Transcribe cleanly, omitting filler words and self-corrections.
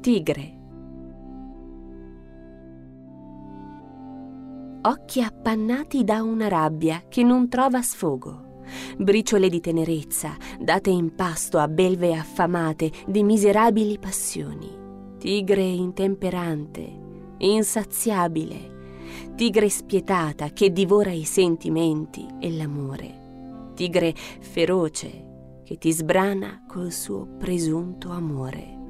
tigre. Occhi appannati da una rabbia che non trova sfogo, briciole di tenerezza date in pasto a belve affamate di miserabili passioni. Tigre intemperante, insaziabile, tigre spietata che divora i sentimenti e l'amore, tigre feroce che ti sbrana col suo presunto amore.